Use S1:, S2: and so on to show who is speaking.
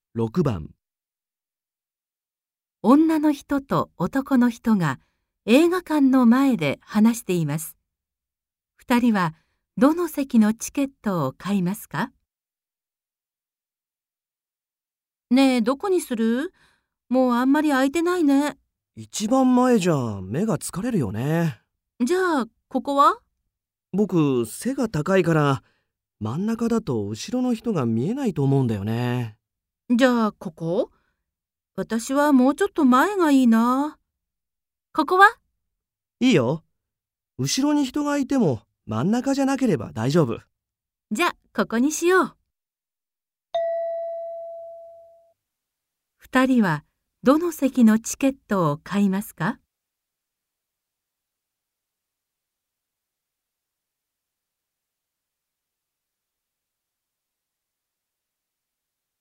S1: 6番、
S2: 女の人と男の人が映画館の前で話しています。二人はどの席のチケットを買いますか？ねえ、どこにする？もうあんまり空いてないね。
S1: 一番前じゃ目が疲れるよね。
S2: じゃあ、ここは？
S1: 僕、背が高いから真ん中だと後ろの人が見えないと思うんだよね。
S2: じゃあ、ここ？私はもうちょっと前がいいな。ここは？
S1: いいよ。後ろに人がいても真ん中じゃなければ大丈夫。
S2: じゃあ、ここにしよう。二人はどの席のチケットを買いますか？